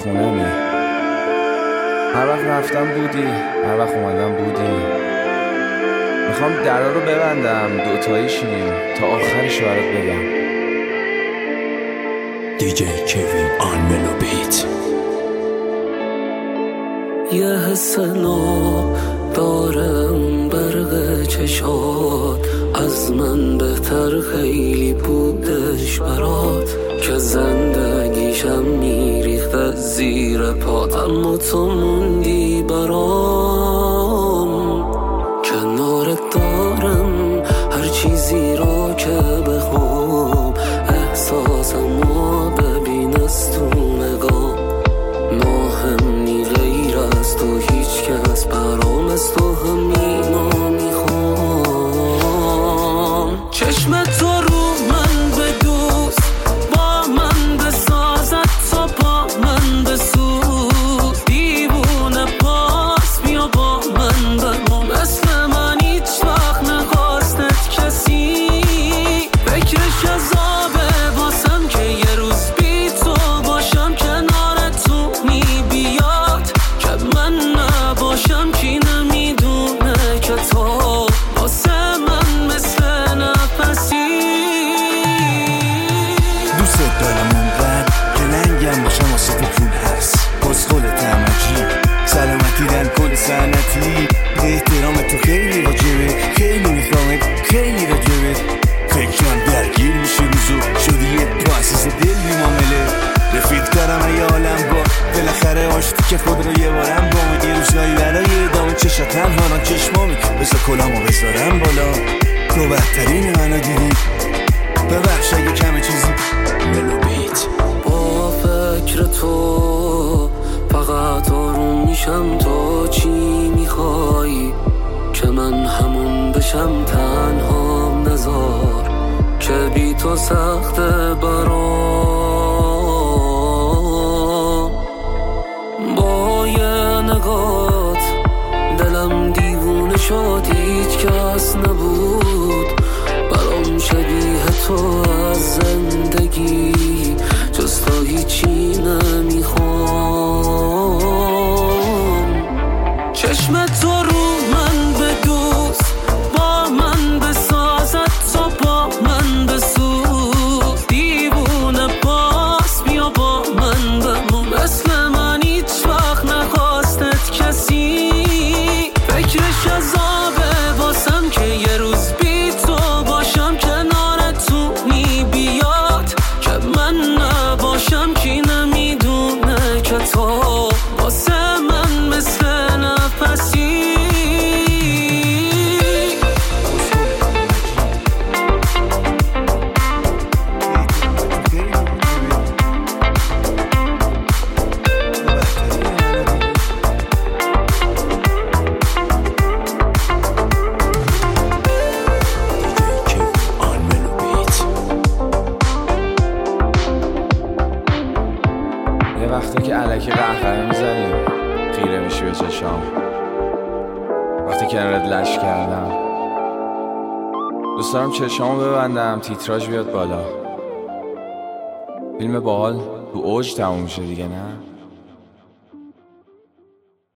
خونمی. هر وقت رفتم بودی، هر وقت اومدم بودی. میخوام درا رو ببندم، دوتایی شیم تا آخرش برات بگم. دیجی کوین آن ملو بیت. یه حس نو دارم برق چشات، از من بهتر خیلی بودش برات، که زندگیشم میریخت زیر پات، اما تو موندی برام. کنارت دارم هر چیزی رو که بخوام، احساسمو ببین از تو نگاه. ناهمنی غیر از تو هیچ کس برام، از تو همینو میخوام. چشم تو رو من بدوز، با من بسازد تا با من بسوز. دیوونه پاس بیا با من بمون، مثل من هیچ وقت نخواستت کسی. فکرش عذابه واسم که یه روز بی تو باشم، کنار تو می بیاد که من نباشم. کی نمیدونه که تو واسه من مثل نفسی. دوست دارم اونقدر که لنگم باشم واسه تو پول هست. بزخول تمجی سلامتی در کل سنتی. احترام تو خیلی واجبه، خیلی میخوامت، خیلی راجبه. فکرم درگیر میشه روزو، شدی یه تو اساس دل بیمامله. رفیق دارم ای عالم با بالاخره آشتی که خود رو یه بارم با یه روزایی برای ادامه چشا تنها چشمامی. بذار کلامو بذارم بالا، تو بهترین منو دیدی. ببخش اگه کم چیزی ملو بیت. با فکر تو فقط آروم میشم. تو چی میخوایی که من همون بشم؟ تنهام نذار که بی تو سخته برام. با یه نگات دلم دیوونه شد، هیچ کس نبود برام شبیه تو از زندگی، جز تا هیچی نمیخوام. چشم تو رو من بدوز، با من بسازد تا با من بسوز. دیوونه پاس بیا با من بمون، مثل من هیچ وقت نخواستت کسی. فکرش عذابه واسم که یه روز بی تو باشم، کنار تو می بیاد که من نباشم. کی نمیدونه که تو واسه من مثل نفسی. یه وقتی که الکی قهقه میزنیم خیره میشی به چشام. وقتی کنارت لش کردم دوست دارم چشامو ببندم، تیتراژ بیاد بالا. فیلم باحال تو اوج تموم میشه دیگه، نه؟